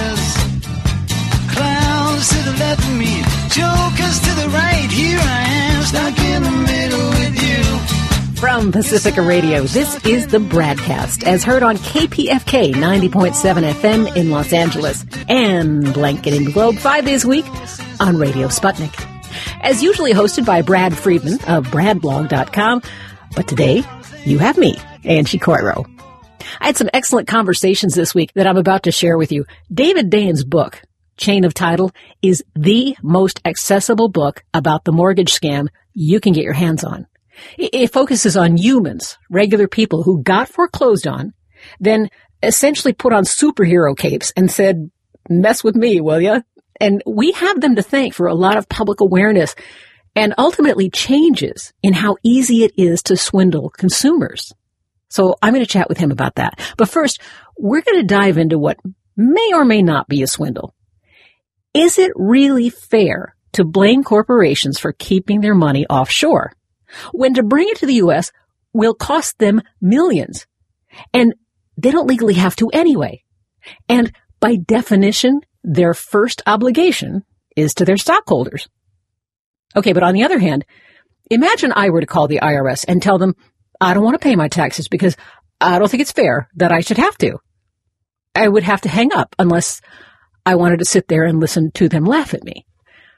stairs. Clowns to the left of me, jokers to the right. Here I am, stuck in the middle with you. From Pacifica Radio, this is the Bradcast, as heard on KPFK 90.7 FM in Los Angeles and blanketing the globe 5 days a week on Radio Sputnik. As usually hosted by Brad Friedman of bradblog.com, but today you have me, Angie Coiro. I had some excellent conversations this week that I'm about to share with you. David Dayen's book, Chain of Title, is the most accessible book about the mortgage scam you can get your hands on. It focuses on humans, regular people who got foreclosed on, then essentially put on superhero capes and said, mess with me, will ya? And we have them to thank for a lot of public awareness and ultimately changes in how easy it is to swindle consumers. So I'm going to chat with him about that. But first, we're going to dive into what may or may not be a swindle. Is it really fair to blame corporations for keeping their money offshore, when to bring it to the U.S. will cost them millions? And they don't legally have to anyway. And by definition, their first obligation is to their stockholders. Okay, but on the other hand, imagine I were to call the IRS and tell them, I don't want to pay my taxes because I don't think it's fair that I should have to. I would have to hang up unless I wanted to sit there and listen to them laugh at me.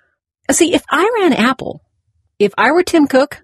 See, if I ran Apple, if I were Tim Cook,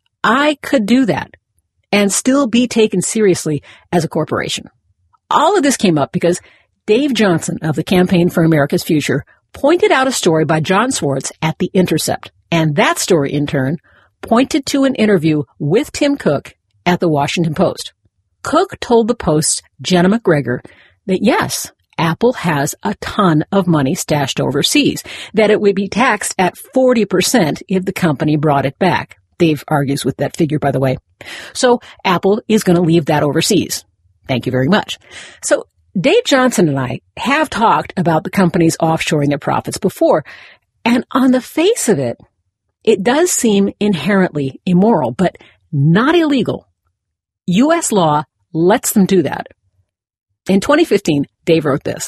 I could do that and still be taken seriously as a corporation. All of this came up because Dave Johnson of the Campaign for America's Future pointed out a story by Jon Swartz at The Intercept. And that story, in turn, pointed to an interview with Tim Cook at the Washington Post. Cook told the Post's Jenna McGregor that yes, Apple has a ton of money stashed overseas, that it would be taxed at 40% if the company brought it back. Dave argues with that figure, by the way. So Apple is going to leave that overseas. Thank you very much. So Dave Johnson and I have talked about the companies offshoring their profits before, and on the face of it, it does seem inherently immoral, but not illegal. U.S. law lets them do that. In 2015, Dave wrote this: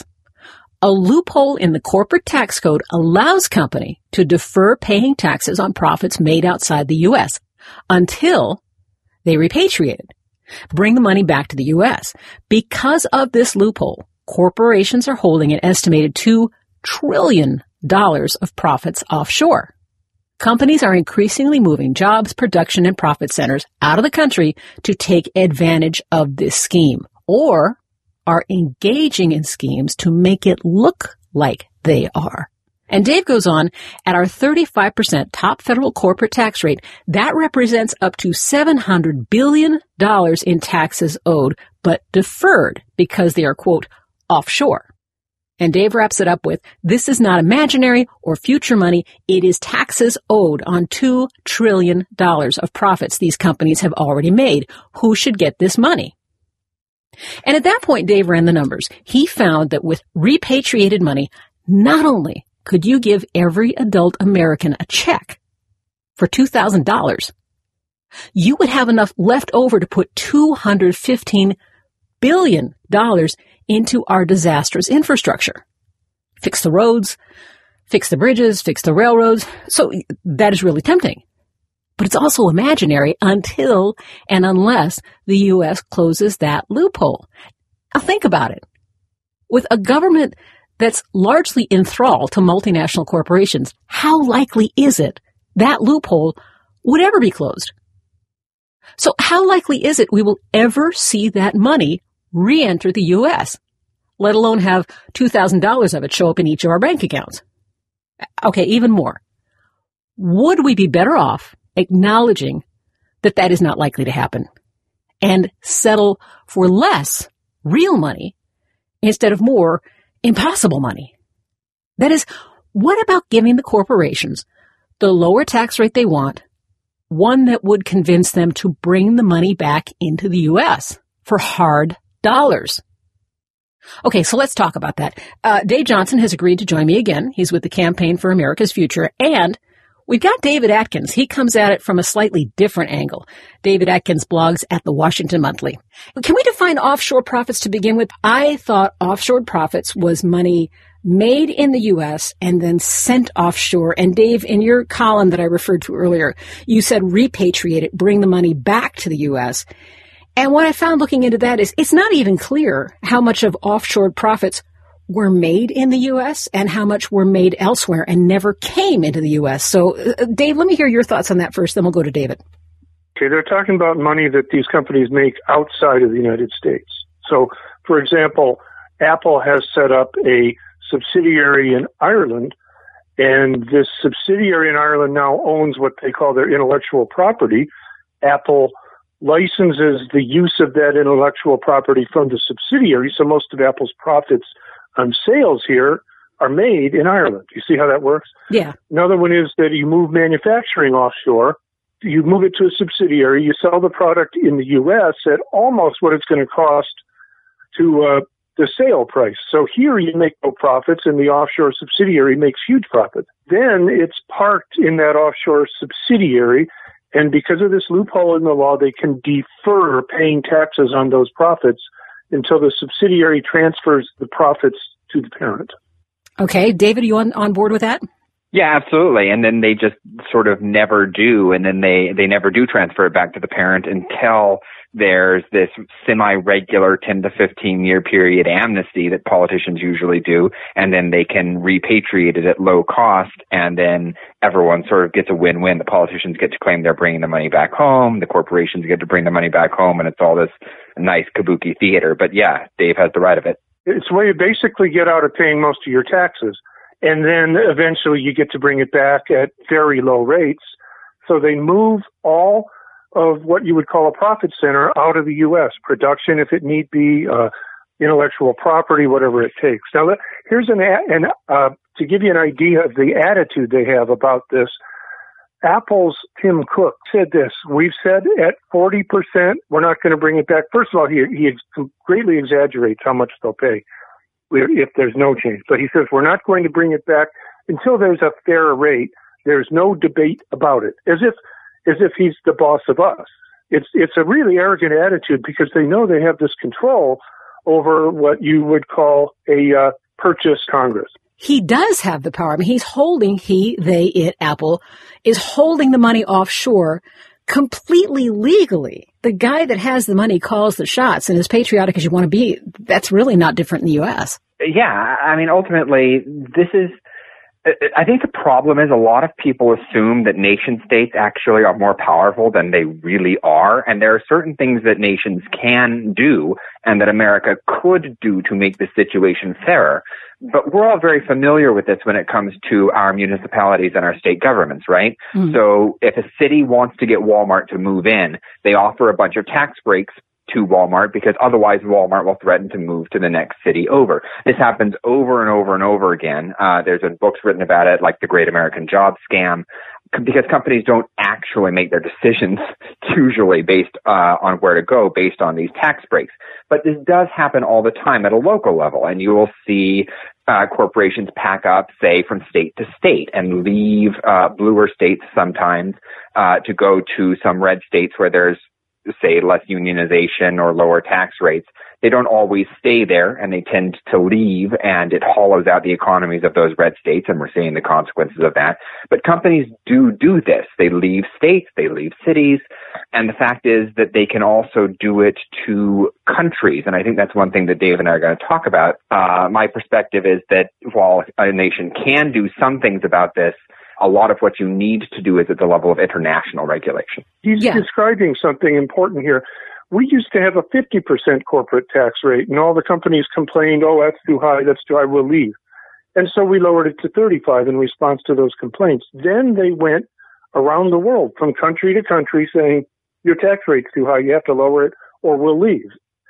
a loophole in the corporate tax code allows company to defer paying taxes on profits made outside the U.S. until they repatriate it, bring the money back to the U.S. Because of this loophole, corporations are holding an estimated $2 trillion of profits offshore. Companies are increasingly moving jobs, production, and profit centers out of the country to take advantage of this scheme, or are engaging in schemes to make it look like they are. And Dave goes on, at our 35% top federal corporate tax rate, that represents up to $700 billion in taxes owed, but deferred because they are, quote, offshore. And Dave wraps it up with, this is not imaginary or future money. It is taxes owed on $2 trillion of profits these companies have already made. Who should get this money? And at that point, Dave ran the numbers. He found that with repatriated money, not only could you give every adult American a check for $2,000, you would have enough left over to put $215 billion into our disastrous infrastructure. Fix the roads, fix the bridges, fix the railroads. So that is really tempting. But it's also imaginary until and unless the U.S. closes that loophole. Now think about it. With a government that's largely enthralled to multinational corporations, how likely is it that loophole would ever be closed? So how likely is it we will ever see that money re-enter the U.S., let alone have $2,000 of it show up in each of our bank accounts? Okay, even more. Would we be better off acknowledging that that is not likely to happen and settle for less real money instead of more impossible money? That is, what about giving the corporations the lower tax rate they want, one that would convince them to bring the money back into the U.S. for hard dollars? Okay, so let's talk about that. Dave Johnson has agreed to join me again. He's with the Campaign for America's Future, and We've got David Atkins. He comes at it from a slightly different angle. David Atkins blogs at the Washington Monthly. Can we define offshore profits to begin with? I thought offshore profits was money made in the U.S. and then sent offshore. And Dave, in your column that I referred to earlier, you said repatriate it, bring the money back to the U.S. And what I found looking into that is it's not even clear how much of offshore profits were made in the U.S. and how much were made elsewhere and never came into the U.S. So, Dave, let me hear your thoughts on that first, then we'll go to David. Okay, they're talking about money that these companies make outside of the United States. So, for example, Apple has set up a subsidiary in Ireland, and this subsidiary in Ireland now owns what they call their intellectual property. Apple licenses the use of that intellectual property from the subsidiary, so most of Apple's profits on sales here are made in Ireland. You see how that works? Yeah. Another one is that you move manufacturing offshore. You move it to a subsidiary. You sell the product in the U.S. at almost what it's going to cost to the sale price. So here you make no profits, and the offshore subsidiary makes huge profits. Then it's parked in that offshore subsidiary, and because of this loophole in the law, they can defer paying taxes on those profits until the subsidiary transfers the profits to the parent. Okay. David, are you on board with that? Yeah, absolutely. And then they just sort of never do. And then they never do transfer it back to the parent until there's this semi-regular 10 to 15 year period amnesty that politicians usually do. And then they can repatriate it at low cost. And then everyone sort of gets a win-win. The politicians get to claim they're bringing the money back home. The corporations get to bring the money back home. And it's all this nice kabuki theater. But yeah, Dave has the right of it. It's where you basically get out of paying most of your taxes. And then eventually you get to bring it back at very low rates. So they move all of what you would call a profit center out of the U.S. Production, if it need be, intellectual property, whatever it takes. Now, here's to give you an idea of the attitude they have about this. Apple's Tim Cook said this: we've said at 40%, we're not going to bring it back. First of all, he greatly exaggerates how much they'll pay if there's no change. But he says, we're not going to bring it back until there's a fair rate. There's no debate about it. As if he's the boss of us. It's a really arrogant attitude because they know they have this control over what you would call a purchase Congress. He does have the power. I mean, Apple is holding the money offshore completely legally. The guy that has the money calls the shots, and as patriotic as you want to be, that's really not different in the U.S. Yeah, I mean, ultimately, I think the problem is a lot of people assume that nation states actually are more powerful than they really are. And there are certain things that nations can do and that America could do to make the situation fairer. But we're all very familiar with this when it comes to our municipalities and our state governments, right? Mm. So if a city wants to get Walmart to move in, they offer a bunch of tax breaks to Walmart because otherwise Walmart will threaten to move to the next city over. This happens over and over and over again. There's been books written about it, like The Great American Job Scam, because companies don't actually make their decisions usually based on where to go based on these tax breaks. But this does happen all the time at a local level, and you will see corporations pack up, say, from state to state and leave bluer states sometimes to go to some red states where there's, say, less unionization or lower tax rates. They don't always stay there, and they tend to leave, and it hollows out the economies of those red states, and we're seeing the consequences of that. But companies do this. They leave states, they leave cities, and the fact is that they can also do it to countries, and I think that's one thing that Dave and I are going to talk about. My perspective is that while a nation can do some things about this, a lot of what you need to do is at the level of international regulation. He's describing something important here. We used to have a 50% corporate tax rate, and all the companies complained, oh, that's too high, we'll leave. And so we lowered it to 35 in response to those complaints. Then they went around the world from country to country saying, your tax rate's too high, you have to lower it, or we'll leave.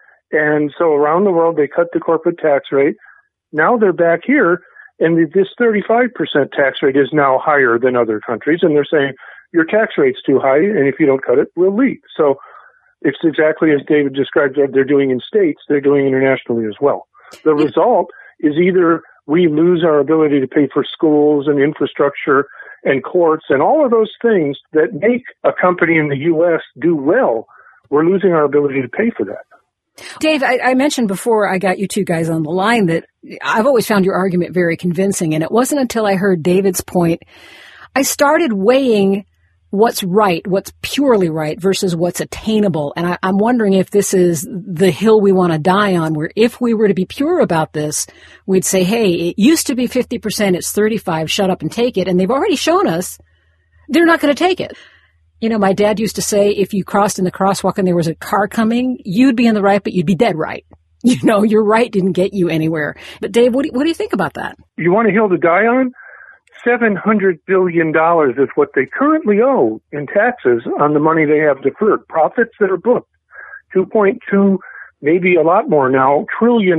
And so around the world, they cut the corporate tax rate. Now they're back here, and this 35% tax rate is now higher than other countries, and they're saying, your tax rate's too high, and if you don't cut it, we'll leave. So it's exactly as David described that they're doing in states, they're doing internationally as well. The result is either we lose our ability to pay for schools and infrastructure and courts and all of those things that make a company in the U.S. do well, we're losing our ability to pay for that. Dave, I mentioned before I got you two guys on the line that I've always found your argument very convincing, and it wasn't until I heard David's point I started weighing what's right, what's purely right versus what's attainable. And I'm wondering if this is the hill we want to die on, where if we were to be pure about this, we'd say, hey, it used to be 50%, it's 35%, shut up and take it. And they've already shown us they're not going to take it. You know, my dad used to say, if you crossed in the crosswalk and there was a car coming, you'd be in the right, but you'd be dead right. You know, your right didn't get you anywhere. But Dave, what do you think about that? You want a hill to die on? $700 billion is what they currently owe in taxes on the money they have deferred. Profits that are booked. 2.2, maybe a lot more now, $trillion.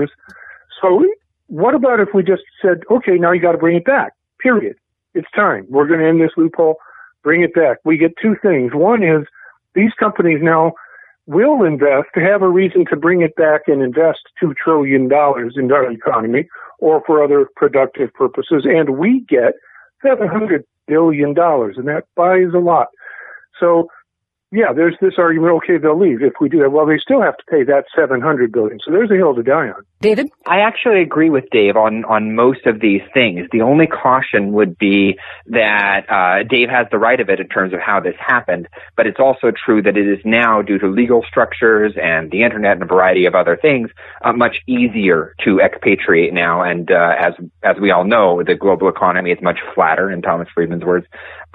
So what about if we just said, okay, now you got to bring it back, period. It's time. We're going to end this loophole. Bring it back. We get two things. One is these companies now will invest to have a reason to bring it back and invest $2 trillion in our economy or for other productive purposes. And we get $700 billion, and that buys a lot. So, yeah, there's this argument, okay, they'll leave if we do that. Well, they still have to pay that $700 billion. So there's a hill to die on. David? I actually agree with Dave on most of these things. The only caution would be that Dave has the right of it in terms of how this happened, but it's also true that it is now, due to legal structures and the internet and a variety of other things, much easier to expatriate now. And as we all know, the global economy is much flatter, in Thomas Friedman's words.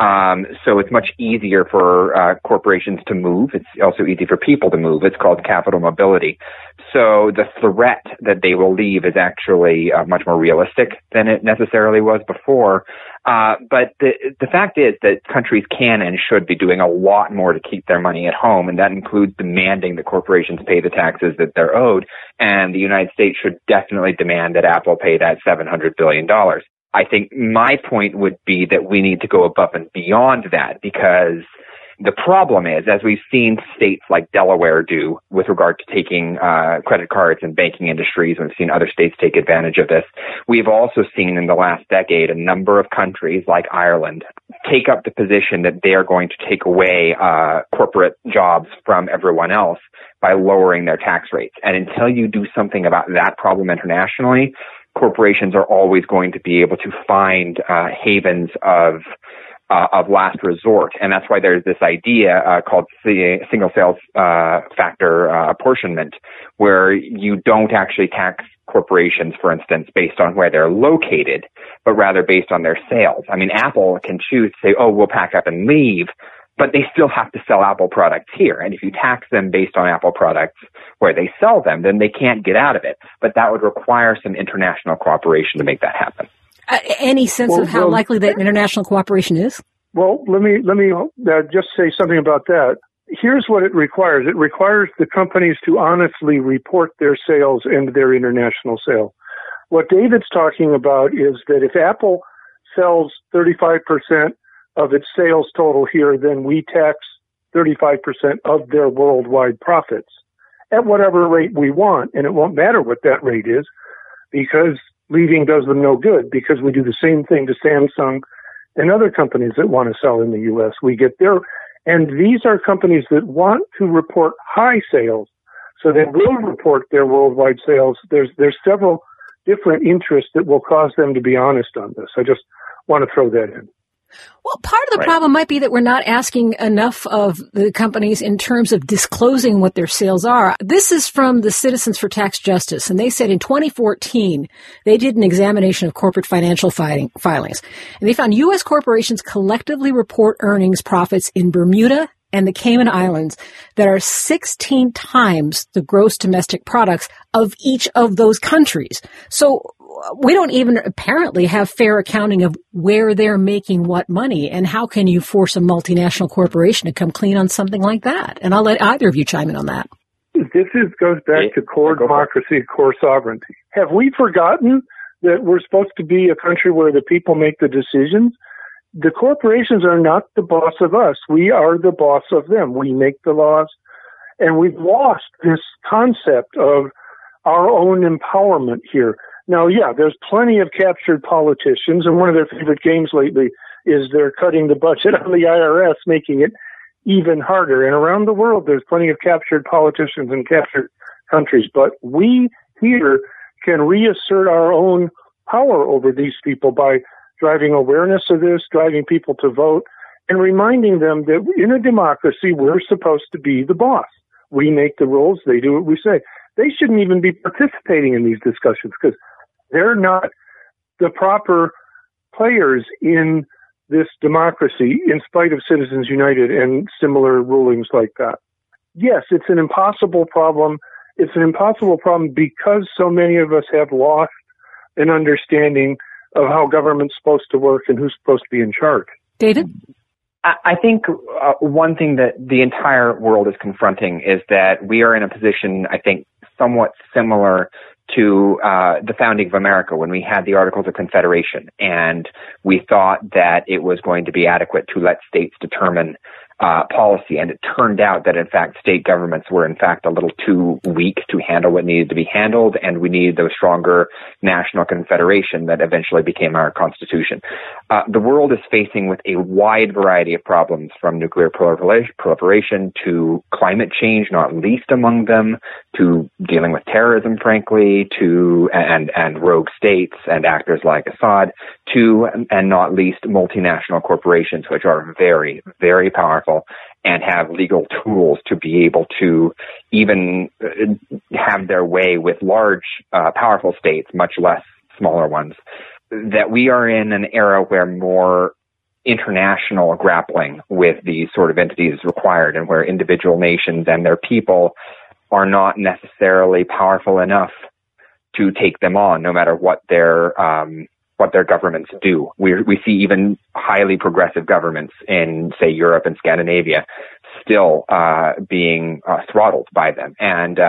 So it's much easier for corporations to move. It's also easy for people to move. It's called capital mobility. So the threat that they will leave is actually much more realistic than it necessarily was before. But the fact is that countries can and should be doing a lot more to keep their money at home, and that includes demanding that corporations pay the taxes that they're owed. And the United States should definitely demand that Apple pay that $700 billion. I think my point would be that we need to go above and beyond that, because the problem is, as we've seen states like Delaware do with regard to taking credit cards and banking industries, and we've seen other states take advantage of this, we've also seen in the last decade a number of countries like Ireland take up the position that they are going to take away corporate jobs from everyone else by lowering their tax rates. And until you do something about that problem internationally, corporations are always going to be able to find havens of last resort. And that's why there's this idea called single sales factor apportionment, where you don't actually tax corporations, for instance, based on where they're located, but rather based on their sales. I mean, Apple can choose to say, oh, we'll pack up and leave, but they still have to sell Apple products here. And if you tax them based on Apple products where they sell them, then they can't get out of it. But that would require some international cooperation to make that happen. Any sense of how likely that international cooperation is? Well, let me just say something about that. Here's what it requires. It requires the companies to honestly report their sales and their international sales. What David's talking about is that if Apple sells 35% of its sales total here, then we tax 35% of their worldwide profits at whatever rate we want. And it won't matter what that rate is, because leaving does them no good, because we do the same thing to Samsung and other companies that want to sell in the U.S. We get there. And these are companies that want to report high sales, so they will report their worldwide sales. There's several different interests that will cause them to be honest on this. I just want to throw that in. Well, part of the problem might be that we're not asking enough of the companies in terms of disclosing what their sales are. This is from the Citizens for Tax Justice, and they said in 2014, they did an examination of corporate financial filings, and they found U.S. corporations collectively report earnings profits in Bermuda and the Cayman Islands that are 16 times the gross domestic products of each of those countries. So we don't even apparently have fair accounting of where they're making what money, and how can you force a multinational corporation to come clean on something like that? And I'll let either of you chime in on that. This goes back to core democracy, core sovereignty. Have we forgotten that we're supposed to be a country where the people make the decisions? The corporations are not the boss of us. We are the boss of them. We make the laws, and we've lost this concept of our own empowerment here. Now, yeah, there's plenty of captured politicians, and one of their favorite games lately is they're cutting the budget on the IRS, making it even harder. And around the world, there's plenty of captured politicians and captured countries. But we here can reassert our own power over these people by driving awareness of this, driving people to vote, and reminding them that in a democracy, we're supposed to be the boss. We make the rules. They do what we say. They shouldn't even be participating in these discussions because they're not the proper players in this democracy, in spite of Citizens United and similar rulings like that. Yes, it's an impossible problem. It's an impossible problem because so many of us have lost an understanding of how government's supposed to work and who's supposed to be in charge. David? I think one thing that the entire world is confronting is that we are in a position, I think, somewhat similar to the founding of America when we had the Articles of Confederation, and we thought that it was going to be adequate to let states determine policy, and it turned out that, in fact, state governments were, in fact, a little too weak to handle what needed to be handled, and we needed a stronger national confederation that eventually became our Constitution. The world is facing with a wide variety of problems, from nuclear proliferation to climate change, not least among them, to dealing with terrorism, frankly, to and rogue states and actors like Assad, to, and not least, multinational corporations, which are very, very powerful and have legal tools to be able to even have their way with large, powerful states, much less smaller ones. That we are in an era where more international grappling with these sort of entities is required, and where individual nations and their people are not necessarily powerful enough to take them on, no matter what their governments do. We see even highly progressive governments in, say, Europe and Scandinavia still being throttled by them. And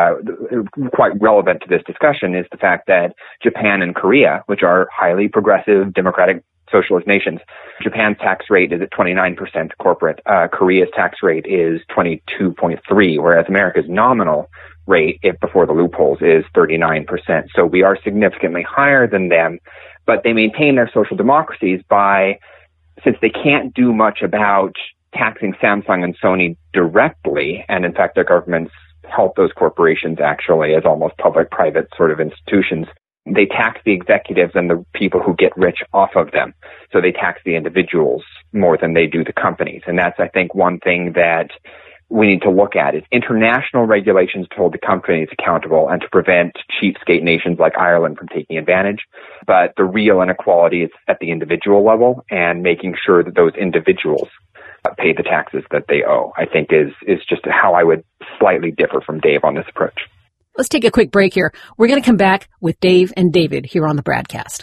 quite relevant to this discussion is the fact that Japan and Korea, which are highly progressive, democratic, socialist nations, Japan's tax rate is at 29% corporate. Korea's tax rate is 22.3%, whereas America's nominal rate, if before the loopholes, is 39%. So we are significantly higher than them, but they maintain their social democracies by, since they can't do much about taxing Samsung and Sony directly, and in fact their governments help those corporations actually as almost public-private sort of institutions, they tax the executives and the people who get rich off of them. So they tax the individuals more than they do the companies. And that's, I think, one thing that we need to look at is international regulations to hold the companies accountable and to prevent cheapskate nations like Ireland from taking advantage. But the real inequality is at the individual level, and making sure that those individuals pay the taxes that they owe, I think is just how I would slightly differ from Dave on this approach. Let's take a quick break here. We're going to come back with Dave and David here on the Bradcast.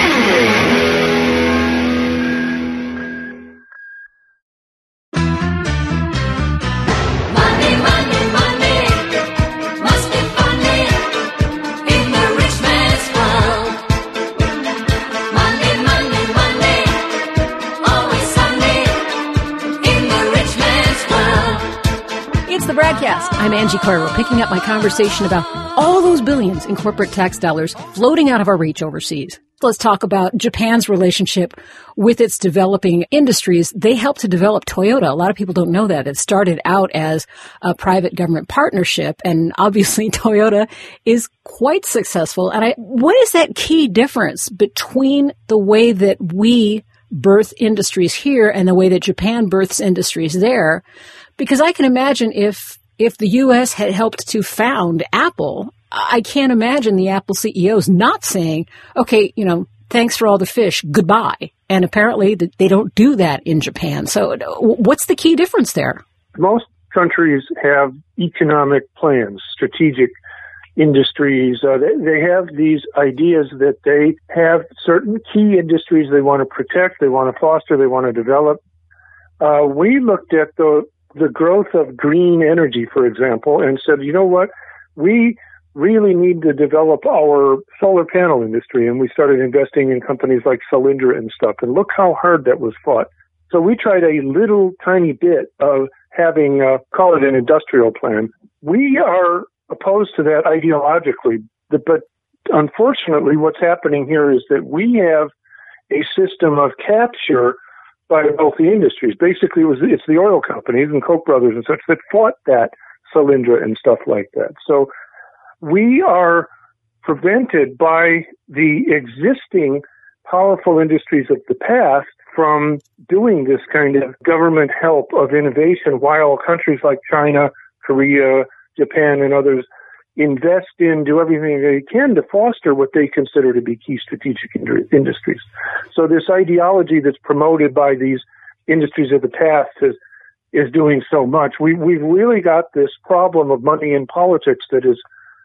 I'm Angie Coyle, picking up my conversation about all those billions in corporate tax dollars floating out of our reach overseas. Let's talk about Japan's relationship with its developing industries. They helped to develop Toyota. A lot of people don't know that. It started out as a private government partnership, and obviously Toyota is quite successful. And what is that key difference between the way that we birth industries here and the way that Japan births industries there? Because I can imagine if the U.S. had helped to found Apple, I can't imagine the Apple CEOs not saying, okay, thanks for all the fish, goodbye. And apparently they don't do that in Japan. So what's the key difference there? Most countries have economic plans, strategic industries. They have these ideas that they have certain key industries they want to protect, they want to foster, they want to develop. We looked at the growth of green energy, for example, and said, you know what, we really need to develop our solar panel industry. And we started investing in companies like Solyndra and stuff. And look how hard that was fought. So we tried a little tiny bit of having, call it an industrial plan. We are opposed to that ideologically. But unfortunately, what's happening here is that we have a system of capture by wealthy industries. Basically, it's the oil companies and Koch brothers and such that fought that Solyndra and stuff like that. So we are prevented by the existing powerful industries of the past from doing this kind of government help of innovation, while countries like China, Korea, Japan, and others invest in, do everything they can to foster what they consider to be key strategic industries. So this ideology that's promoted by these industries of the past is doing so much. We've really got this problem of money in politics that is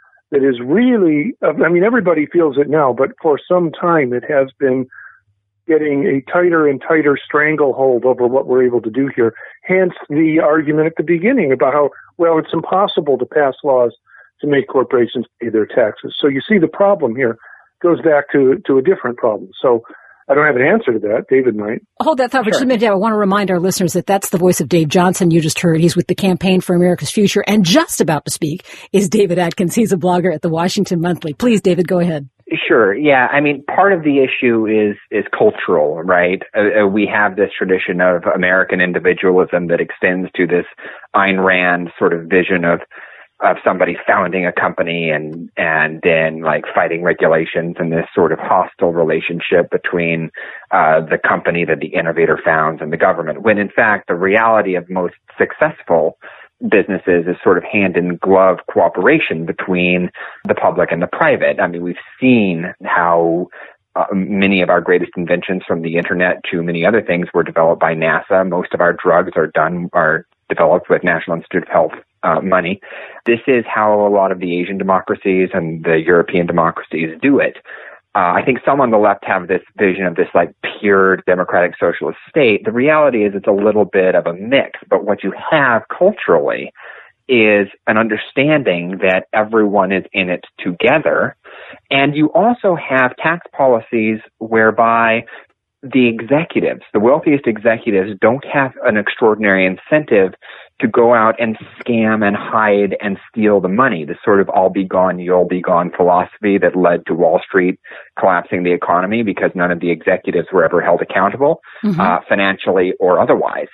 really, I mean, everybody feels it now, but for some time it has been getting a tighter and tighter stranglehold over what we're able to do here. Hence the argument at the beginning about how, well, it's impossible to pass laws to make corporations pay their taxes. So you see the problem here goes back to a different problem. So I don't have an answer to that. David might. Hold that thought for just a minute. I want to remind our listeners that that's the voice of Dave Johnson you just heard. He's with the Campaign for America's Future, and just about to speak is David Atkins. He's a blogger at the Washington Monthly. Please, David, go ahead. Sure. Yeah. I mean, part of the issue is cultural, right? We have this tradition of American individualism that extends to this Ayn Rand sort of vision of somebody founding a company and then like fighting regulations and this sort of hostile relationship between the company that the innovator founds and the government, when in fact the reality of most successful businesses is sort of hand-in-glove cooperation between the public and the private. I mean, we've seen how many of our greatest inventions, from the internet to many other things, were developed by NASA. Most of our drugs are developed with National Institute of Health money. This is how a lot of the Asian democracies and the European democracies do it. I think some on the left have this vision of this like pure democratic socialist state. The reality is it's a little bit of a mix, but what you have culturally is an understanding that everyone is in it together. And you also have tax policies whereby the executives, the wealthiest executives, don't have an extraordinary incentive to go out and scam and hide and steal the money. The sort of I'll be gone, you'll be gone philosophy that led to Wall Street collapsing the economy because none of the executives were ever held accountable, financially or otherwise.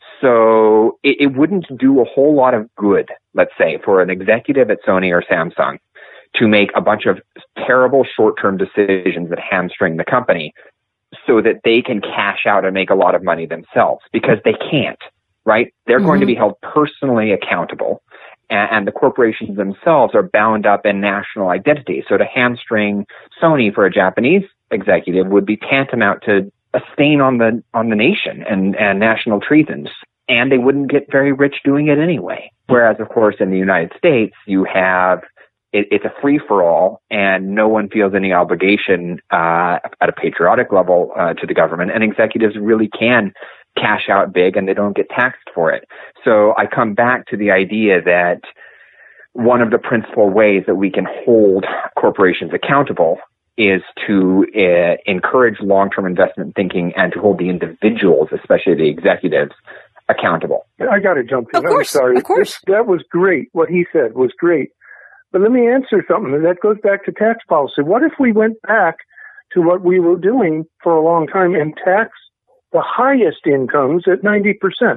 So it wouldn't do a whole lot of good, let's say, for an executive at Sony or Samsung to make a bunch of terrible short-term decisions that hamstring the company so that they can cash out and make a lot of money themselves, because they can't, right? They're going to be held personally accountable, and the corporations themselves are bound up in national identity. So to hamstring Sony for a Japanese executive would be tantamount to a stain on the nation and national treasons, and they wouldn't get very rich doing it anyway. Whereas, of course, in the United States, you have it's a free-for-all, and no one feels any obligation at a patriotic level to the government, and executives really can cash out big, and they don't get taxed for it. So I come back to the idea that one of the principal ways that we can hold corporations accountable is to encourage long-term investment thinking and to hold the individuals, especially the executives, accountable. I got to jump in. Of course, I'm sorry. Of course. That was great. What he said was great. But let me answer something, and that goes back to tax policy. What if we went back to what we were doing for a long time and tax the highest incomes at 90%?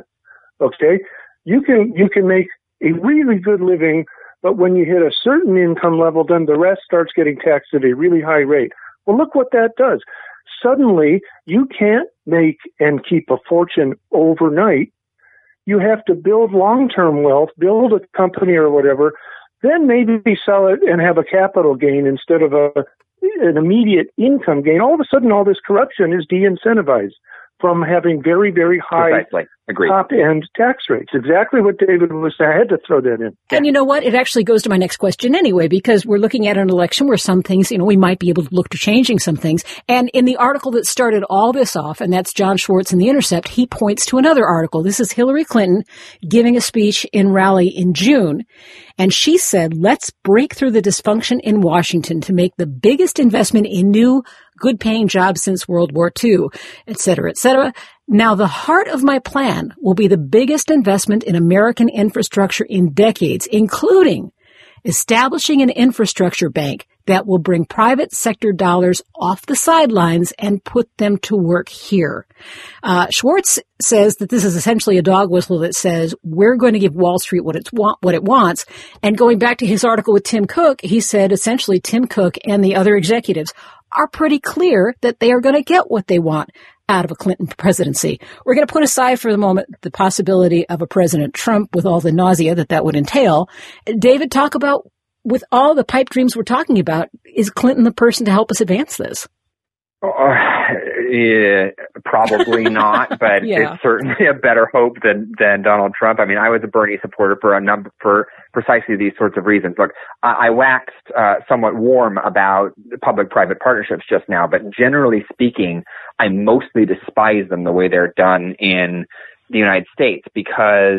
Okay? You can make a really good living, but when you hit a certain income level, then the rest starts getting taxed at a really high rate. Well, look what that does. Suddenly, you can't make and keep a fortune overnight. You have to build long-term wealth, build a company or whatever, then maybe sell it and have a capital gain instead of an immediate income gain. All of a sudden, all this corruption is de-incentivized from having very, very high top-end tax rates. Exactly what David was saying. I had to throw that in. And you know what? It actually goes to my next question anyway, because we're looking at an election where some things, we might be able to look to changing some things. And in the article that started all this off, and that's John Schwartz in The Intercept, he points to another article. This is Hillary Clinton giving a speech in Raleigh in June. And she said, let's break through the dysfunction in Washington to make the biggest investment in new, good-paying jobs since World War II, et cetera, et cetera. Now, the heart of my plan will be the biggest investment in American infrastructure in decades, including establishing an infrastructure bank that will bring private sector dollars off the sidelines and put them to work here. Schwartz says that this is essentially a dog whistle that says we're going to give Wall Street what it wants. And going back to his article with Tim Cook, he said essentially Tim Cook and the other executives are pretty clear that they are going to get what they want out of a Clinton presidency. We're going to put aside for the moment the possibility of a President Trump with all the nausea that would entail. David, talk about, with all the pipe dreams we're talking about, is Clinton the person to help us advance this? Yeah, probably not, but it's certainly a better hope than Donald Trump. I mean, I was a Bernie supporter for precisely these sorts of reasons. Look, I waxed somewhat warm about public-private partnerships just now, but generally speaking, I mostly despise them the way they're done in the United States because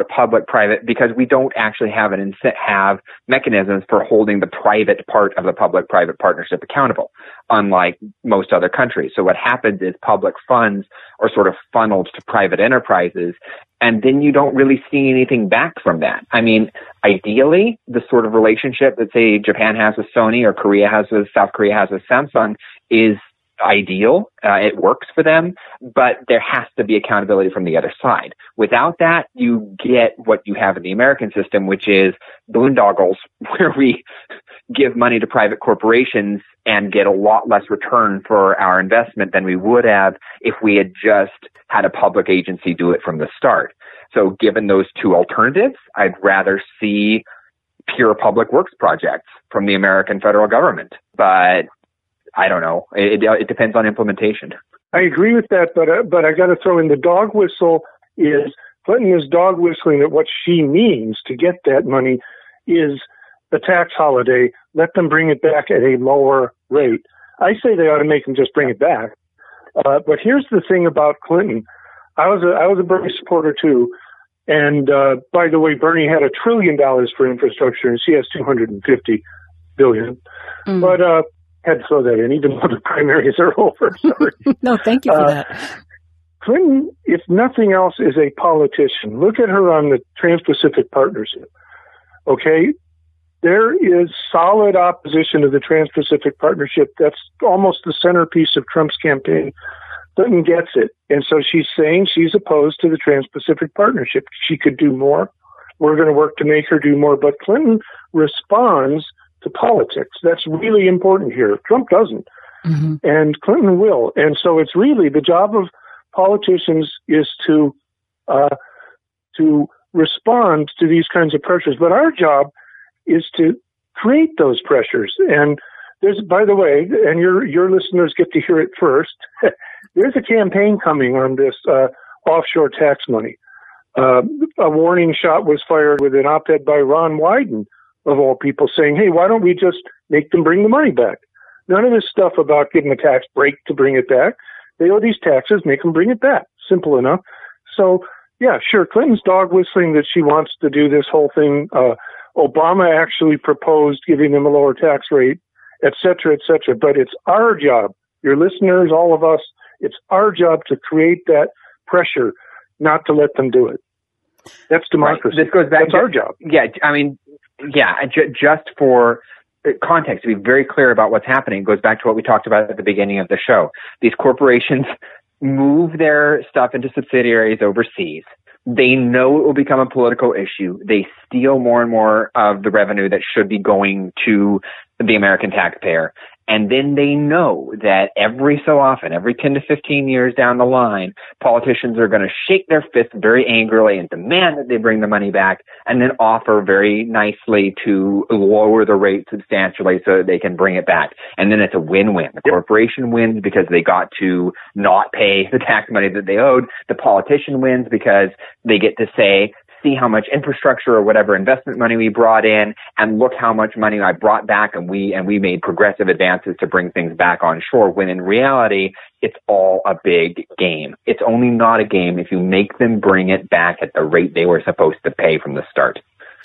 we don't actually have mechanisms for holding the private part of the public-private partnership accountable, unlike most other countries. So what happens is public funds are sort of funneled to private enterprises, and then you don't really see anything back from that. I mean, ideally, the sort of relationship that, say, Japan has with Sony or South Korea has with Samsung is ideal. It works for them, but there has to be accountability from the other side. Without that, you get what you have in the American system, which is boondoggles, where we give money to private corporations and get a lot less return for our investment than we would have if we had just had a public agency do it from the start. So given those two alternatives, I'd rather see pure public works projects from the American federal government. But I don't know. It depends on implementation. I agree with that, but I got to throw in the dog whistle is Clinton is dog whistling that what she means to get that money is the tax holiday. Let them bring it back at a lower rate. I say they ought to make them just bring it back. But here's the thing about Clinton. I was a Bernie supporter too. And by the way, Bernie had $1 trillion for infrastructure, and she has $250 billion. Mm. But had to throw that in, even though the primaries are over. Sorry. No, thank you for that. Clinton, if nothing else, is a politician. Look at her on the Trans-Pacific Partnership. Okay? There is solid opposition to the Trans-Pacific Partnership. That's almost the centerpiece of Trump's campaign. Clinton gets it. And so she's saying she's opposed to the Trans-Pacific Partnership. She could do more. We're going to work to make her do more. But Clinton responds to politics. That's really important here. Trump doesn't. Mm-hmm. And Clinton will. And so it's really the job of politicians is to respond to these kinds of pressures. But our job is to create those pressures. And there's, by the way, and your listeners get to hear it first, there's a campaign coming on this offshore tax money. A warning shot was fired with an op-ed by Ron Wyden, of all people, saying, hey, why don't we just make them bring the money back? None of this stuff about giving a tax break to bring it back. They owe these taxes, make them bring it back. Simple enough. So, yeah, sure, Clinton's dog whistling that she wants to do this whole thing. Obama actually proposed giving them a lower tax rate, et cetera, et cetera. But it's our job, your listeners, all of us, it's our job to create that pressure, not to let them do it. That's democracy. Right. This goes back That's our job. Yeah, I mean, just for context, to be very clear about what's happening, goes back to what we talked about at the beginning of the show. These corporations move their stuff into subsidiaries overseas. They know it will become a political issue. They steal more and more of the revenue that should be going to the American taxpayer. And then they know that every so often, every 10 to 15 years down the line, politicians are going to shake their fists very angrily and demand that they bring the money back, and then offer very nicely to lower the rate substantially so that they can bring it back. And then it's a win-win. The corporation wins because they got to not pay the tax money that they owed. The politician wins because they get to say, see how much infrastructure or whatever investment money we brought in, and look how much money I brought back, and we made progressive advances to bring things back on shore, when in reality, it's all a big game. It's only not a game if you make them bring it back at the rate they were supposed to pay from the start.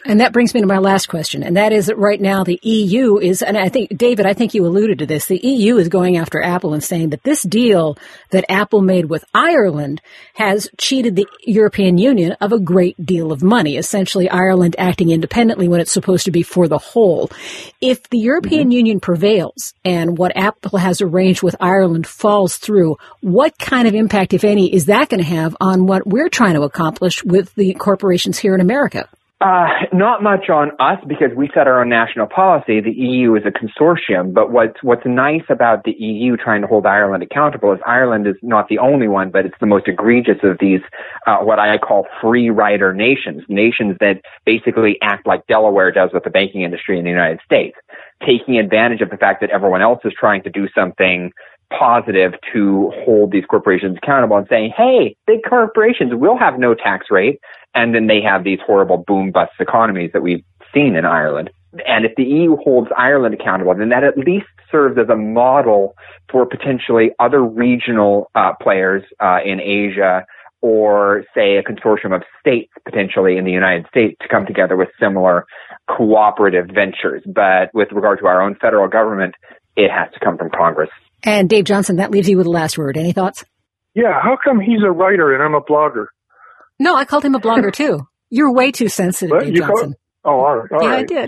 And that brings me to my last question, and that is that right now the EU is, and I think, David, I think you alluded to this, the EU is going after Apple and saying that this deal that Apple made with Ireland has cheated the European Union of a great deal of money, essentially Ireland acting independently when it's supposed to be for the whole. If the European Union prevails and what Apple has arranged with Ireland falls through, what kind of impact, if any, is that going to have on what we're trying to accomplish with the corporations here in America? Not much on us because we set our own national policy. The EU is a consortium, but what's nice about the EU trying to hold Ireland accountable is Ireland is not the only one, but it's the most egregious of these, what I call free rider nations that basically act like Delaware does with the banking industry in the United States, taking advantage of the fact that everyone else is trying to do something positive to hold these corporations accountable and saying, hey, big corporations will have no tax rate. And then they have these horrible boom-bust economies that we've seen in Ireland. And if the EU holds Ireland accountable, then that at least serves as a model for potentially other regional players in Asia, or say a consortium of states potentially in the United States to come together with similar cooperative ventures. But with regard to our own federal government, it has to come from Congress. And Dave Johnson, that leaves you with the last word. Any thoughts? Yeah, how come he's a writer and I'm a blogger? No, I called him a blogger too. You're way too sensitive, Dave Johnson. All right. Yeah, right. I did.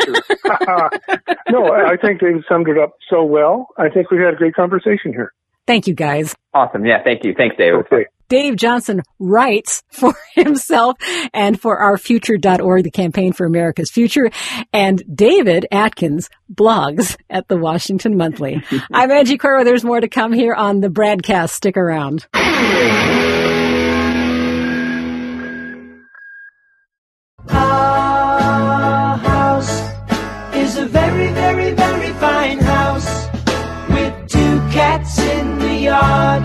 No, I think they've summed it up so well. I think we've had a great conversation here. Thank you, guys. Awesome. Yeah, thank you. Thanks, Dave. Okay. Dave Johnson writes for himself and for our Future.org, the Campaign for America's Future, and David Atkins blogs at the Washington Monthly. I'm Angie Cuervo. There's more to come here on the Bradcast. Stick around. Our house is a very, very, very fine house with 2 cats in the yard.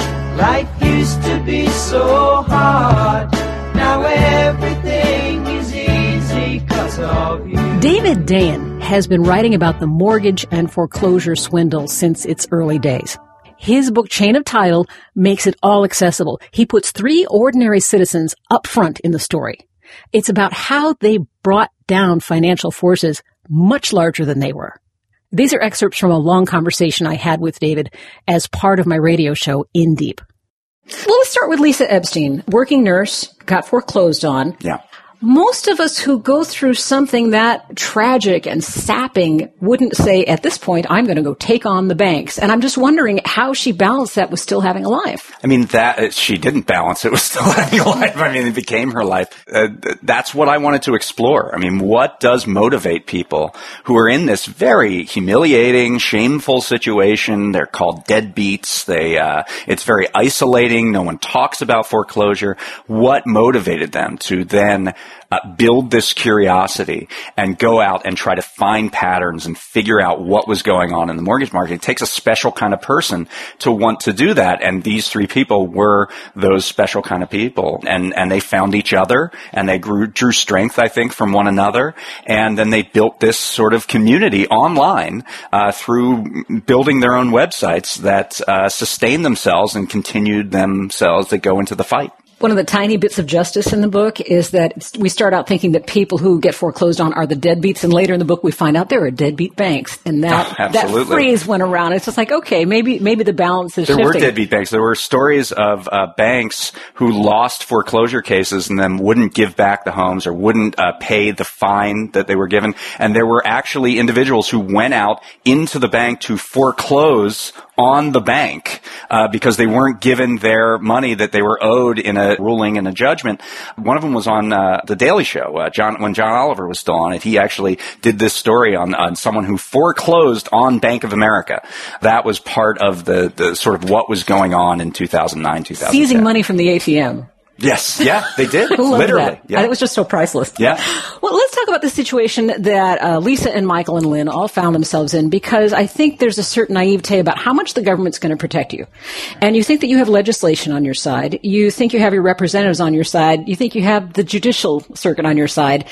Life used to be so hard. Now everything is easy 'cause of you. David Dayen has been writing about the mortgage and foreclosure swindle since its early days. His book, Chain of Title, makes it all accessible. He puts 3 ordinary citizens up front in the story. It's about how they brought down financial forces much larger than they were. These are excerpts from a long conversation I had with David as part of my radio show, In Deep. Well, let's start with Lisa Epstein, working nurse, got foreclosed on. Yeah. Most of us who go through something that tragic and sapping wouldn't say, at this point, I'm going to go take on the banks. And I'm just wondering how she balanced that with still having a life. I mean, that she didn't balance it with still having a life. I mean, it became her life. That's what I wanted to explore. I mean, what does motivate people who are in this very humiliating, shameful situation? They're called deadbeats. It's very isolating. No one talks about foreclosure. What motivated them to then build this curiosity and go out and try to find patterns and figure out what was going on in the mortgage market? It takes a special kind of person to want to do that. And these 3 people were those special kind of people. And they found each other and they drew strength, I think, from one another. And then they built this sort of community online through building their own websites that sustained themselves and continued themselves to go into the fight. One of the tiny bits of justice in the book is that we start out thinking that people who get foreclosed on are the deadbeats, and later in the book we find out there are deadbeat banks, and that phrase went around. It's just like, okay, maybe the balance is shifting. There were deadbeat banks. There were stories of banks who lost foreclosure cases and then wouldn't give back the homes or wouldn't pay the fine that they were given, and there were actually individuals who went out into the bank to foreclose on the bank because they weren't given their money that they were owed in a ruling and a judgment. One of them was on The Daily Show. When John Oliver was still on it, he actually did this story on someone who foreclosed on Bank of America. That was part of the sort of what was going on in 2009, 2010. Seizing money from the ATM. Yes, yeah, they did. Literally. That. Yeah. It was just so priceless. Yeah. Well, let's talk about the situation that Lisa and Michael and Lynn all found themselves in, because I think there's a certain naivete about how much the government's going to protect you. And you think that you have legislation on your side. You think you have your representatives on your side. You think you have the judicial circuit on your side.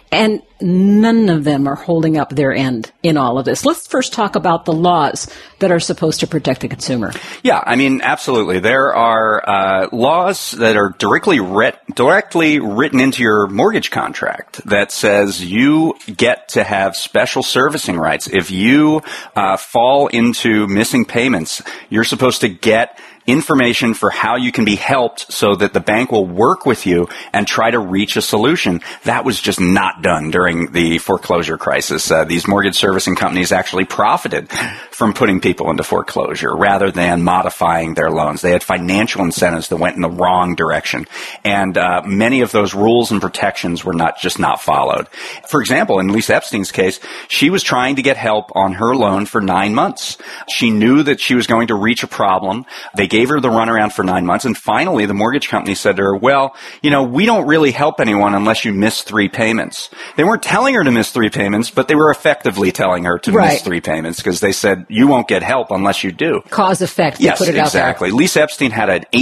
And none of them are holding up their end in all of this. Let's first talk about the laws that are supposed to protect the consumer. Yeah, I mean, absolutely. There are laws that are directly written into your mortgage contract that says you get to have special servicing rights. If you fall into missing payments, you're supposed to get information for how you can be helped so that the bank will work with you and try to reach a solution. That was just not done during the foreclosure crisis. These mortgage servicing companies actually profited from putting people into foreclosure rather than modifying their loans. They had financial incentives that went in the wrong direction. And many of those rules and protections were not followed. For example, in Lisa Epstein's case, she was trying to get help on her loan for 9 months. She knew that she was going to reach a problem. They gave her the runaround for 9 months, and finally the mortgage company said to her, well, we don't really help anyone unless you miss 3 payments. They weren't telling her to miss 3 payments, but they were effectively telling her to miss 3 payments because they said, you won't get help unless you do. Cause effect. Yes, put it exactly. Out there. Lisa Epstein had an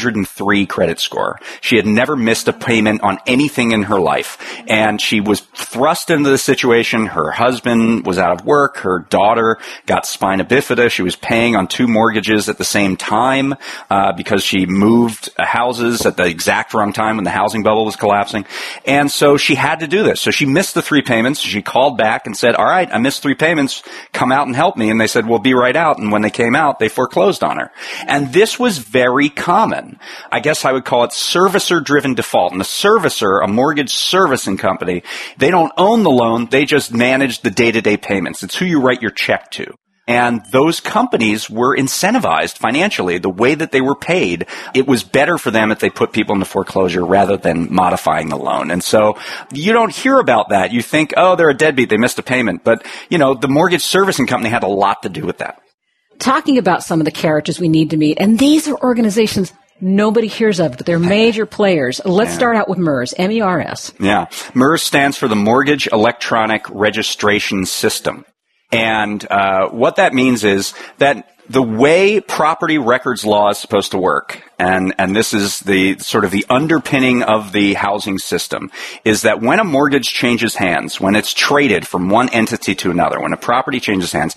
803 credit score. She had never missed a payment on anything in her life, and she was thrust into the situation. Her husband was out of work. Her daughter got spina bifida. She was paying on 2 mortgages at the same time because she moved houses at the exact wrong time when the housing bubble was collapsing. And so she had to do this. So she missed the 3 payments. She called back and said, all right, I missed 3 payments. Come out and help me. And they said, we'll be right out. And when they came out, they foreclosed on her. And this was very common. I guess I would call it servicer-driven default. And the servicer, a mortgage servicing company, they don't own the loan. They just manage the day-to-day payments. It's who you write your check to. And those companies were incentivized financially, the way that they were paid. It was better for them if they put people into foreclosure rather than modifying the loan. And so you don't hear about that. You think, oh, they're a deadbeat, they missed a payment. But, the mortgage servicing company had a lot to do with that. Talking about some of the characters we need to meet, and these are organizations nobody hears of, but they're major players. Let's start out with MERS, MERS. Yeah. MERS stands for the Mortgage Electronic Registration System. And what that means is that the way property records law is supposed to work, and this is the sort of the underpinning of the housing system, is that when a mortgage changes hands, when it's traded from one entity to another, when a property changes hands,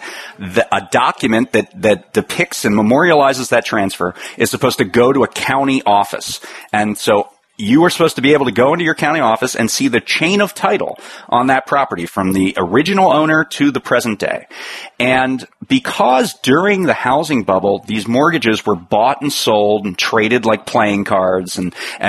a document that depicts and memorializes that transfer is supposed to go to a county office. And so you are supposed to be able to go into your county office and see the chain of title on that property from the original owner to the present day. And because during the housing bubble, these mortgages were bought and sold and traded like playing cards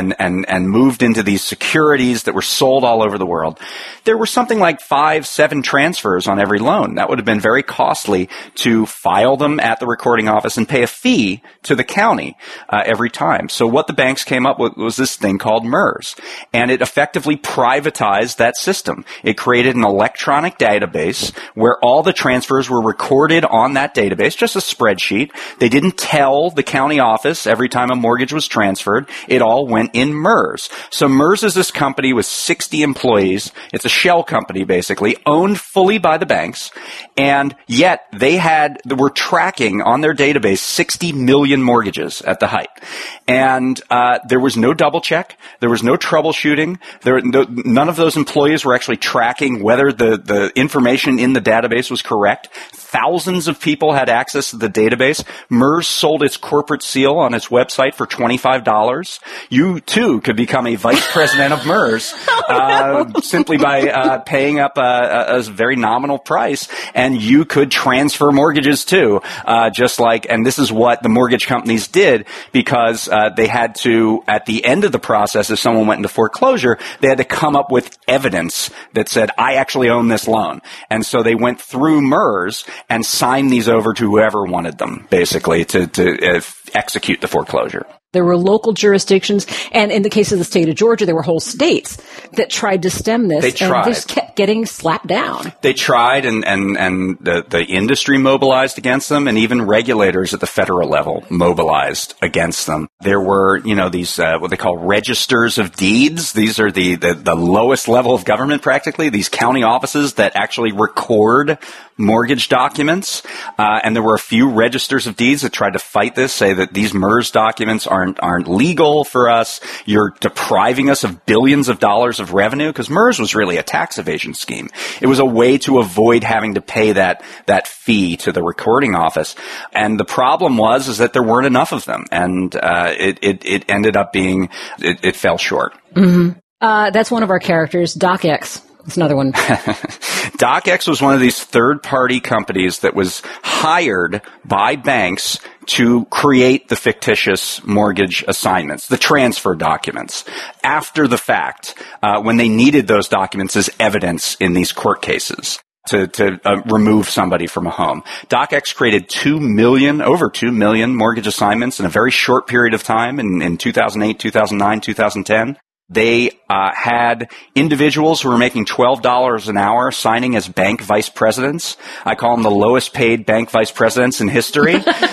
and moved into these securities that were sold all over the world, there were something like 5-7 transfers on every loan. That would have been very costly to file them at the recording office and pay a fee to the county every time. So what the banks came up with was this thing called MERS, and it effectively privatized that system. It created an electronic database where all the transfers were recorded on that database, just a spreadsheet. They didn't tell the county office every time a mortgage was transferred. It all went in MERS. So MERS is this company with 60 employees. It's a shell company, basically, owned fully by the banks, and yet they were tracking on their database 60 million mortgages at the height. And there was no double check. There was no troubleshooting. None of those employees were actually tracking whether the information in the database was correct. Thousands of people had access to the database. MERS sold its corporate seal on its website for $25. You, too, could become a vice president of MERS simply by paying up a very nominal price, and you could transfer mortgages, too, and this is what the mortgage companies did because they had to, at the end of the process, if someone went into foreclosure, they had to come up with evidence that said, I actually own this loan. And so they went through MERS and signed these over to whoever wanted them, basically, to execute the foreclosure. There were local jurisdictions, and in the case of the state of Georgia, there were whole states that tried to stem this. They tried. And they just kept getting slapped down. They tried, and the industry mobilized against them, and even regulators at the federal level mobilized against them. There were, these what they call registers of deeds. These are the lowest level of government, practically. These county offices that actually record mortgage documents, and there were a few registers of deeds that tried to fight this, say that these MERS documents aren't legal for us. You're depriving us of billions of dollars of revenue, because MERS was really a tax evasion scheme. It was a way to avoid having to pay that fee to the recording office. And the problem was that there weren't enough of them, and it ended up being it fell short. Mm-hmm. That's one of our characters, DocX. That's another one. DocX was one of these third-party companies that was hired by banks to create the fictitious mortgage assignments, the transfer documents, after the fact, when they needed those documents as evidence in these court cases to remove somebody from a home. DocX created over 2 million mortgage assignments in a very short period of time in 2008, 2009, 2010. They had individuals who were making $12 an hour signing as bank vice presidents. I call them the lowest paid bank vice presidents in history.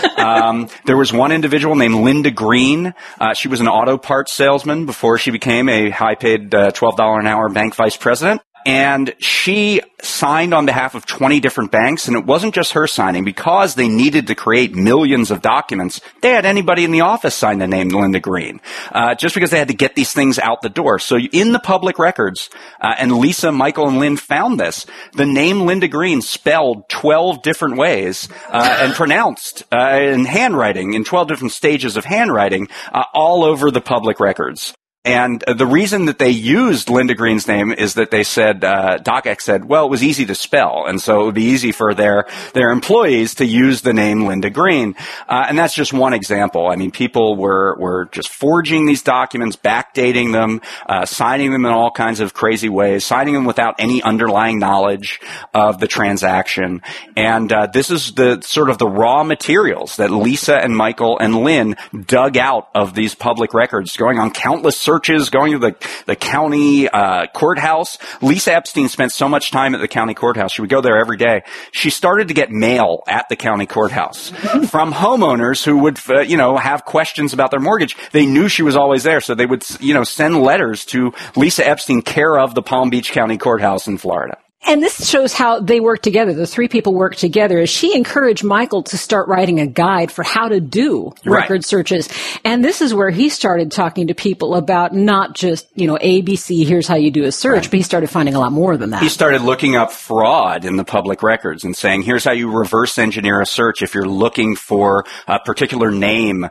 There was one individual named Linda Green. She was an auto parts salesman before she became a high-paid $12 an hour bank vice president. And she signed on behalf of 20 different banks, and it wasn't just her signing. Because they needed to create millions of documents, they had anybody in the office sign the name Linda Green, just because they had to get these things out the door. So in the public records, and Lisa, Michael, and Lynn found this, the name Linda Green spelled 12 different ways, and pronounced in handwriting, in 12 different stages of handwriting, all over the public records. And the reason that they used Linda Green's name is that they said, DocX said, well, it was easy to spell, and so it would be easy for their employees to use the name Linda Green. And that's just one example. I mean, people were just forging these documents, backdating them, signing them in all kinds of crazy ways, signing them without any underlying knowledge of the transaction. And this is the sort of the raw materials that Lisa and Michael and Lynn dug out of these public records, going on countless searches, going to the county courthouse. Lisa Epstein spent so much time at the county courthouse. She would go there every day. She started to get mail at the county courthouse from homeowners who would, have questions about their mortgage. They knew she was always there, so they would, send letters to Lisa Epstein, care of the Palm Beach County Courthouse in Florida. And this shows how they work together. The three people work together. As she encouraged Michael to start writing a guide for how to do record searches. And this is where he started talking to people about not just, ABC, here's how you do a search, but he started finding a lot more than that. He started looking up fraud in the public records and saying, here's how you reverse engineer a search if you're looking for a particular name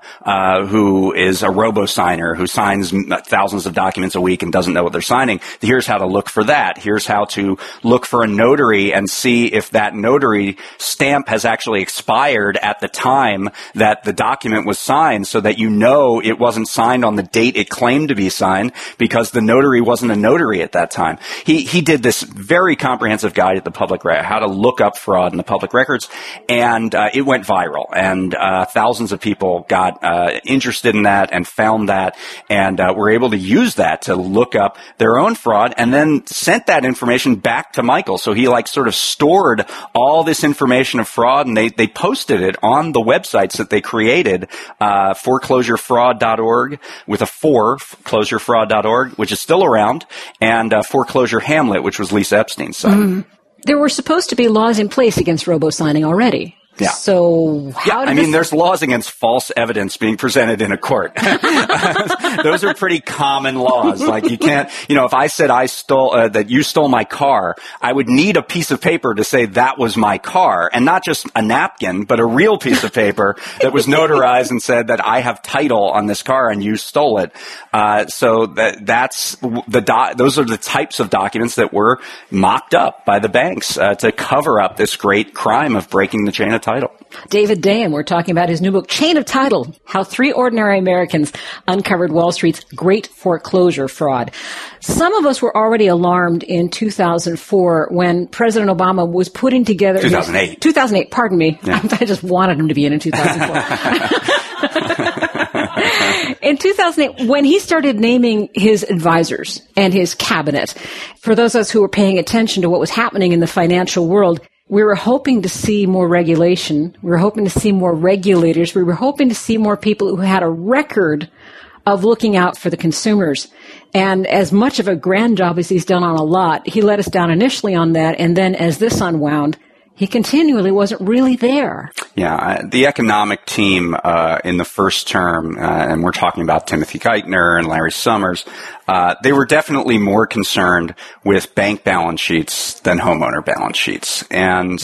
who is a robo-signer who signs thousands of documents a week and doesn't know what they're signing. Here's how to look for that. Here's how to look for a notary and see if that notary stamp has actually expired at the time that the document was signed, so that it wasn't signed on the date it claimed to be signed, because the notary wasn't a notary at that time. He did this very comprehensive guide at the public record, how to look up fraud in the public records, and it went viral, and thousands of people got interested in that and found that, and were able to use that to look up their own fraud, and then sent that information back to Michael. So he sort of stored all this information of fraud, and they posted it on the websites that they created, foreclosurefraud.org with a 4, closurefraud.org, which is still around, and Foreclosure Hamlet, which was Lisa Epstein's site. Mm-hmm. There were supposed to be laws in place against robo-signing already. Yeah. So there's laws against false evidence being presented in a court. Those are pretty common laws. Like you can't, if I said I stole, that you stole my car, I would need a piece of paper to say that was my car, and not just a napkin, but a real piece of paper that was notarized and said that I have title on this car and you stole it. So those are the types of documents that were mocked up by the banks, to cover up this great crime of breaking the chain of title. David Dayen, we're talking about his new book, Chain of Title, How 3 Ordinary Americans Uncovered Wall Street's Great Foreclosure Fraud. Some of us were already alarmed in 2004 when President Obama was putting together... 2008. 2008, pardon me. Yeah. I just wanted him to be in 2004. In 2008, when he started naming his advisors and his cabinet, for those of us who were paying attention to what was happening in the financial world, we were hoping to see more regulation. We were hoping to see more regulators. We were hoping to see more people who had a record of looking out for the consumers. And as much of a grand job as he's done on a lot, he let us down initially on that. And then as this unwound, he continually wasn't really there. Yeah, the economic team in the first term, and we're talking about Timothy Geithner and Larry Summers, they were definitely more concerned with bank balance sheets than homeowner balance sheets. And,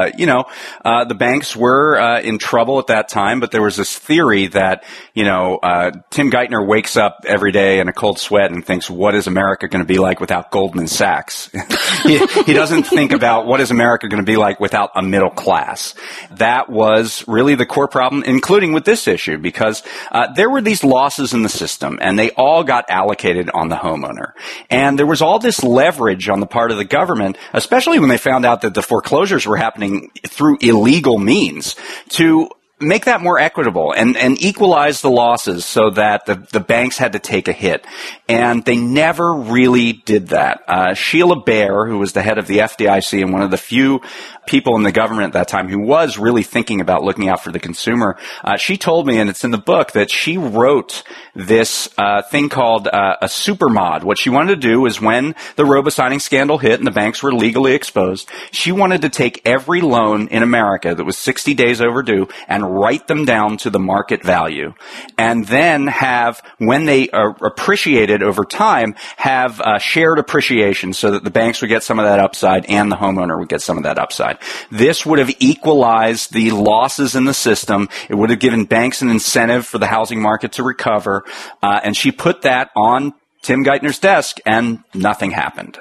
the banks were in trouble at that time, but there was this theory that, Tim Geithner wakes up every day in a cold sweat and thinks, what is America going to be like without Goldman Sachs? He doesn't think about what is America going to be like without a middle class. That was really the core problem, including with this issue, because there were these losses in the system, and they all got allocated on the homeowner. And there was all this leverage on the part of the government, especially when they found out that the foreclosures were happening through illegal means, to make that more equitable and equalize the losses so that the banks had to take a hit. And they never really did that. Sheila Bair, who was the head of the FDIC and one of the few people in the government at that time who was really thinking about looking out for the consumer, she told me, and it's in the book, that she wrote this thing called a super mod. What she wanted to do was, when the robo-signing scandal hit and the banks were legally exposed, she wanted to take every loan in America that was 60 days overdue and write them down to the market value, and then have, when they appreciated over time, have shared appreciation so that the banks would get some of that upside and the homeowner would get some of that upside. This would have equalized the losses in the system. It would have given banks an incentive for the housing market to recover, and she put that on Tim Geithner's desk, and nothing happened.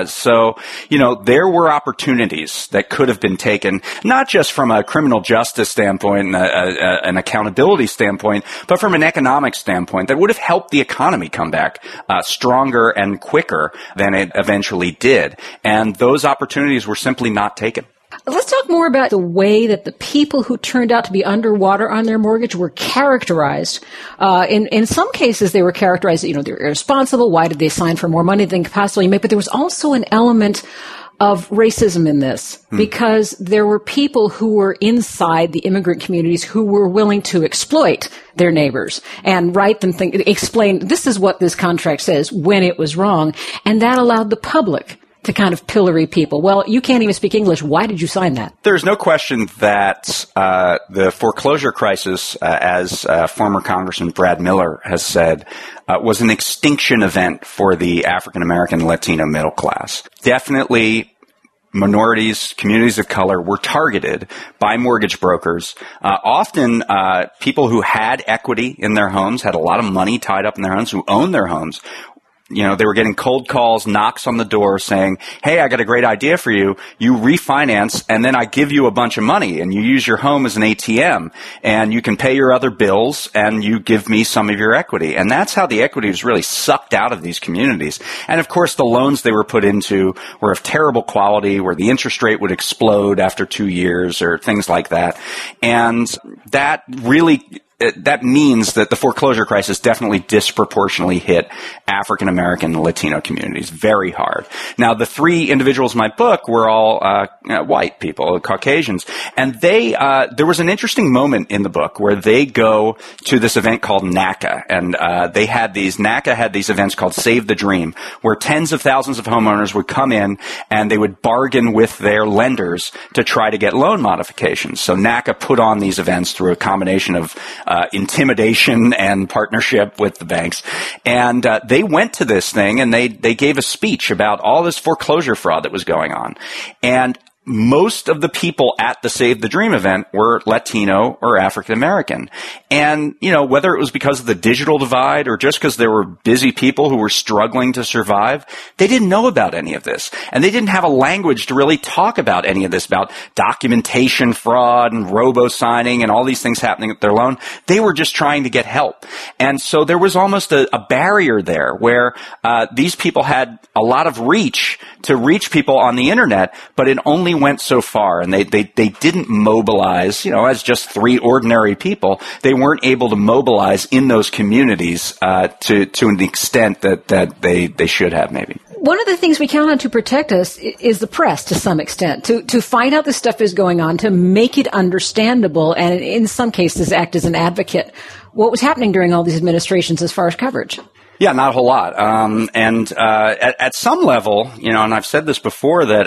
There were opportunities that could have been taken, not just from a criminal justice standpoint and an accountability standpoint, but from an economic standpoint that would have helped the economy come back stronger and quicker than it eventually did. And those opportunities were simply not taken. Let's talk more about the way that the people who turned out to be underwater on their mortgage were characterized. In some cases, they were characterized, they're irresponsible. Why did they sign for more money than they could possibly make? But there was also an element of racism in this, because there were people who were inside the immigrant communities who were willing to exploit their neighbors and write them, explain, this is what this contract says, when it was wrong. And that allowed the public to kind of pillory people. Well, you can't even speak English. Why did you sign that? There's no question that the foreclosure crisis, as former Congressman Brad Miller has said, was an extinction event for the African-American Latino middle class. Definitely minorities, communities of color were targeted by mortgage brokers. Often people who had equity in their homes, had a lot of money tied up in their homes, who owned their homes. They were getting cold calls, knocks on the door saying, hey, I got a great idea for you. You refinance, and then I give you a bunch of money, and you use your home as an ATM, and you can pay your other bills, and you give me some of your equity. And that's how the equity was really sucked out of these communities. And, of course, the loans they were put into were of terrible quality, where the interest rate would explode after 2 years or things like that. And that means that the foreclosure crisis definitely disproportionately hit African American and Latino communities very hard. Now, the three individuals in my book were all white people, Caucasians, and there was an interesting moment in the book where they go to this event called NACA, and NACA had these events called Save the Dream, where tens of thousands of homeowners would come in and they would bargain with their lenders to try to get loan modifications. So NACA put on these events through a combination of intimidation and partnership with the banks. And they went to this thing and they gave a speech about all this foreclosure fraud that was going on. And most of the people at the Save the Dream event were Latino or African American. And, whether it was because of the digital divide or just because there were busy people who were struggling to survive, they didn't know about any of this. And they didn't have a language to really talk about any of this, about documentation fraud and robo-signing and all these things happening with their loan. They were just trying to get help. And so there was almost a barrier there where these people had a lot of reach to reach people on the internet, but it only went so far, and they didn't mobilize, as just three ordinary people. They weren't able to mobilize in those communities to an extent that they should have, maybe. One of the things we count on to protect us is the press, to some extent, to find out this stuff is going on, to make it understandable, and in some cases act as an advocate. What was happening during all these administrations as far as coverage? Yeah, not a whole lot. At some level, and I've said this before, that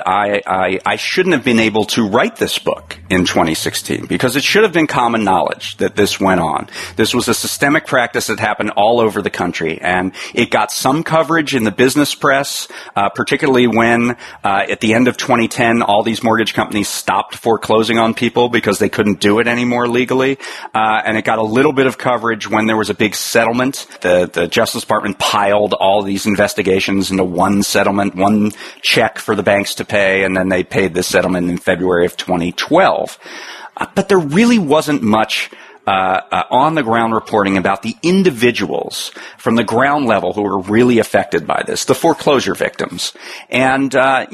I shouldn't have been able to write this book in 2016 because it should have been common knowledge that this went on. This was a systemic practice that happened all over the country, and it got some coverage in the business press, particularly when at the end of 2010, all these mortgage companies stopped foreclosing on people because they couldn't do it anymore legally, and it got a little bit of coverage when there was a big settlement. The Justice Department piled all these investigations into one settlement, one check for the banks to pay, and then they paid this settlement in February of 2012. But there really wasn't much on-the-ground reporting about the individuals from the ground level who were really affected by this, the foreclosure victims. And,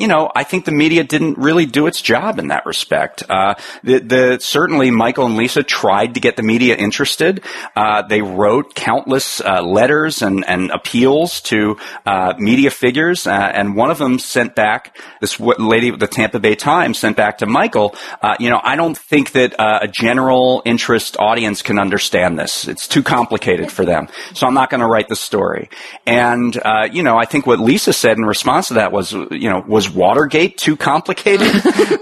I think the media didn't really do its job in that respect. Certainly Michael and Lisa tried to get the media interested. They wrote countless letters and appeals to media figures, and one of them sent back, this lady at the Tampa Bay Times sent back to Michael, I don't think that a general interest audience can understand this. It's too complicated for them. So I'm not going to write the story. And, I think what Lisa said in response to that was, was Watergate too complicated?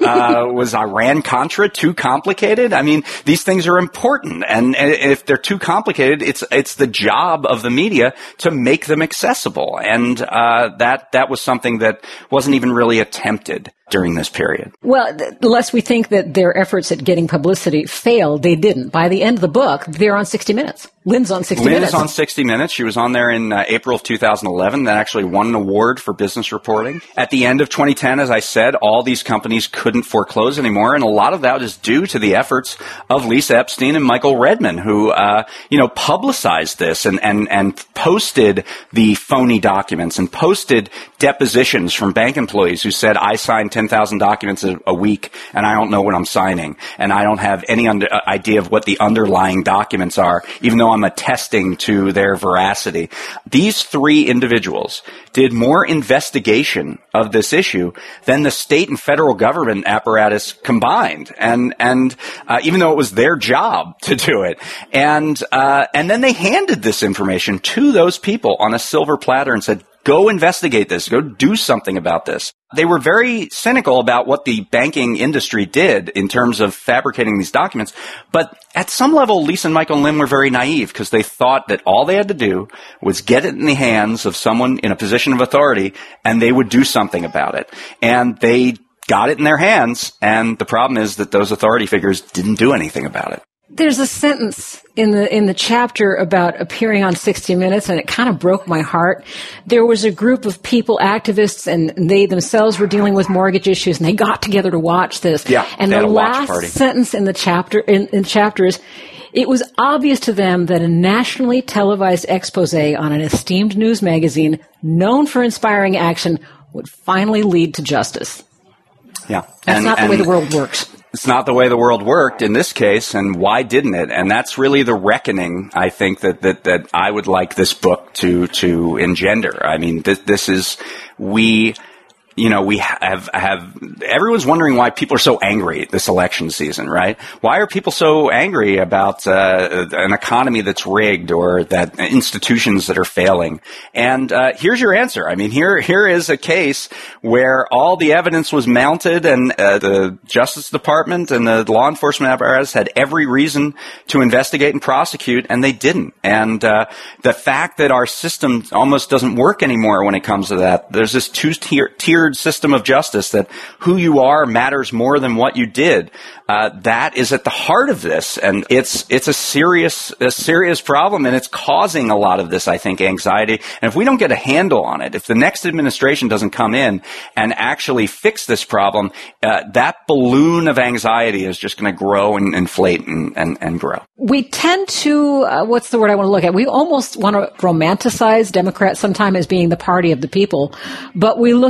Was Iran-Contra too complicated? I mean, these things are important. And if they're too complicated, it's the job of the media to make them accessible. And, that was something that wasn't even really attempted during this period. Well, lest we think that their efforts at getting publicity failed, they didn't. By the end of the book, they're on 60 Minutes. Lynn's on 60 Minutes. Lynn's on 60 Minutes. She was on there in April of 2011. That actually won an award for business reporting. At the end of 2010, as I said, all these companies couldn't foreclose anymore, and a lot of that is due to the efforts of Lisa Epstein and Michael Redman, who, publicized this and posted the phony documents and posted depositions from bank employees who said, I signed 10,000 documents a week, and I don't know what I'm signing, and I don't have any idea of what the underlying documents are, even though I'm attesting to their veracity. These three individuals did more investigation of this issue than the state and federal government apparatus combined, and even though it was their job to do it, and then they handed this information to those people on a silver platter and said, go investigate this. Go do something about this. They were very cynical about what the banking industry did in terms of fabricating these documents. But at some level, Lisa and Michael and Lynn were very naive because they thought that all they had to do was get it in the hands of someone in a position of authority and they would do something about it. And they got it in their hands. And the problem is that those authority figures didn't do anything about it. There's a sentence in the chapter about appearing on 60 Minutes, and it kind of broke my heart. There was a group of people, activists, and they themselves were dealing with mortgage issues, and they got together to watch this. Yeah, and the last sentence in the chapter is, it was obvious to them that a nationally televised expose on an esteemed news magazine known for inspiring action would finally lead to justice. Yeah, that's not the way the world works. It's not the way the world worked in this case, and why didn't it? And that's really the reckoning, I think, that I would like this book to engender. I mean, this is, we have everyone's wondering why people are so angry this election season, right? Why are people so angry about an economy that's rigged or that institutions that are failing? And here's your answer. I mean, here is a case where all the evidence was mounted, and the Justice Department and the law enforcement apparatus had every reason to investigate and prosecute, and they didn't. And the fact that our system almost doesn't work anymore when it comes to that, there's this two-tiered system of justice that who you are matters more than what you did. That is at the heart of this, and it's a serious problem, and it's causing a lot of this, I think, anxiety. And if we don't get a handle on it, if the next administration doesn't come in and actually fix this problem, that balloon of anxiety is just going to grow and inflate and grow. We tend to, what's the word I want to look at? We almost want to romanticize Democrats sometimes as being the party of the people, but we look at a vice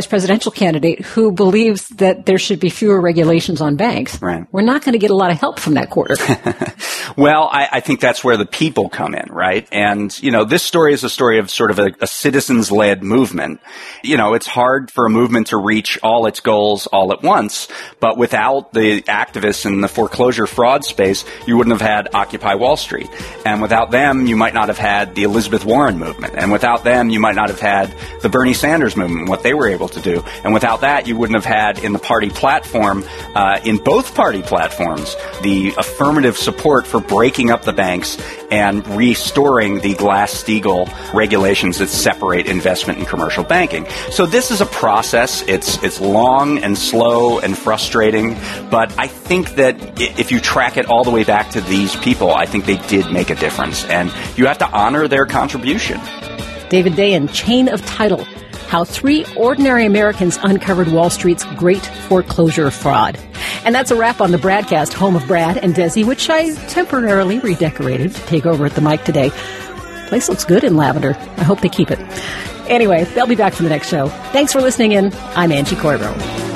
presidential candidate who believes that there should be fewer regulations on banks, right, we're not going to get a lot of help from that quarter. Well, I think that's where the people come in, right? And, this story is a story of sort of a citizens-led movement. It's hard for a movement to reach all its goals all at once, but without the activists in the foreclosure fraud space, you wouldn't have had Occupy Wall Street. And without them, you might not have had the Elizabeth Warren movement. And without them, you might not have had the Bernie Sanders movement, what they were able to do. And without that, you wouldn't have had in the party platform, in both party platforms, the affirmative support for breaking up the banks and restoring the Glass-Steagall regulations that separate investment and commercial banking. So this is a process. It's long and slow and frustrating, but I think that if you track it all the way back to these people, I think they did make a difference, and you have to honor their contribution. David Dayen, Chain of Title, how 3 ordinary Americans uncovered Wall Street's great foreclosure fraud. And that's a wrap on the Bradcast, home of Brad and Desi, which I temporarily redecorated to take over at the mic today. Place looks good in lavender. I hope they keep it. Anyway, they'll be back for the next show. Thanks for listening in. I'm Angie Coiro.